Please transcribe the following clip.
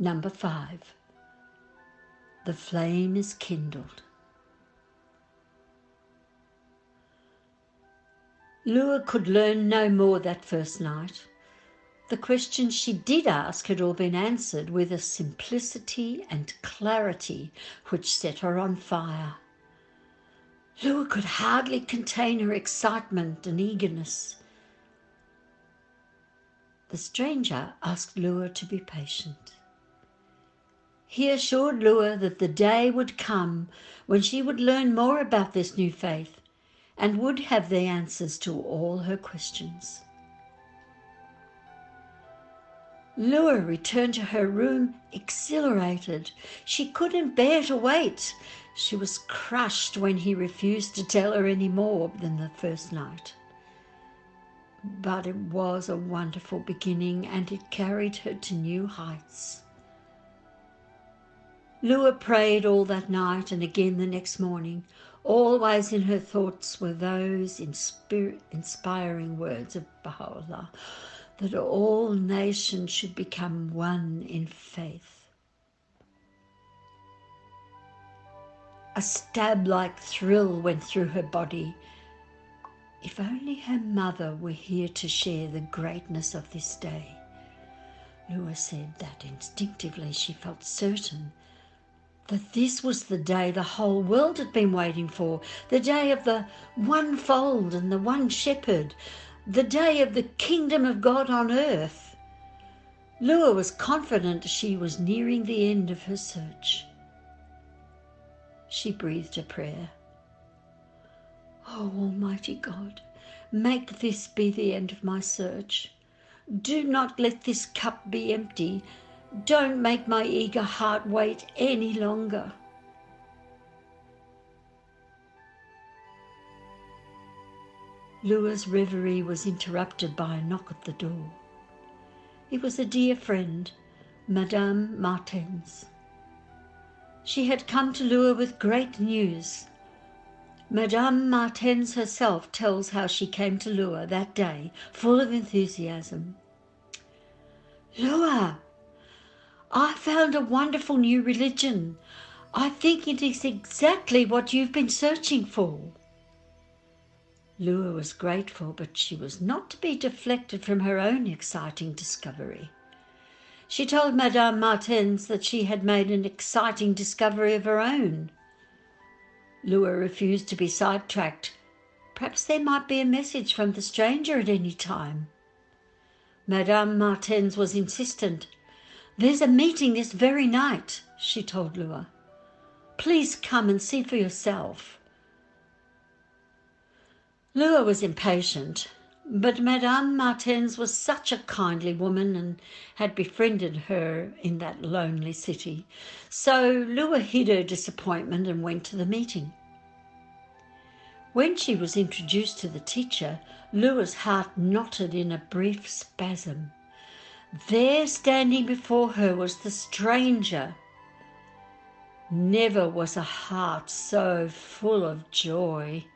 Number 5. The flame is kindled. Lua could learn no more that first night. The questions she did ask had all been answered with a simplicity and clarity which set her on fire. Lua could hardly contain her excitement and eagerness. The stranger asked Lua to be patient. He assured Lua that the day would come when she would learn more about this new faith and would have the answers to all her questions. Lua returned to her room exhilarated. She couldn't bear to wait. She was crushed when he refused to tell her any more than the first night. But it was a wonderful beginning, and it carried her to new heights. Lua prayed all that night and again the next morning. Always in her thoughts were those inspiring words of Baha'u'llah, that all nations should become one in faith. A stab-like thrill went through her body. If only her mother were here to share the greatness of this day. Lua said that instinctively she felt certain that this was the day the whole world had been waiting for, the day of the one fold and the one shepherd, the day of the kingdom of God on earth. Lua was confident she was nearing the end of her search. She breathed a prayer. Oh, Almighty God, make this be the end of my search. Do not let this cup be empty. Don't make my eager heart wait any longer. Lua's reverie was interrupted by a knock at the door. It was a dear friend, Madame Martens. She had come to Lua with great news. Madame Martens herself tells how she came to Lua that day, full of enthusiasm. Lua, I found a wonderful new religion. I think it is exactly what you've been searching for. Lua was grateful, but she was not to be deflected from her own exciting discovery. She told Madame Martens that she had made an exciting discovery of her own. Lua refused to be sidetracked. Perhaps there might be a message from the stranger at any time. Madame Martens was insistent. There's a meeting this very night, she told Lua. Please come and see for yourself. Lua was impatient, but Madame Martens was such a kindly woman and had befriended her in that lonely city. So Lua hid her disappointment and went to the meeting. When she was introduced to the teacher, Lua's heart knotted in a brief spasm. There, standing before her, was the stranger. Never was a heart so full of joy.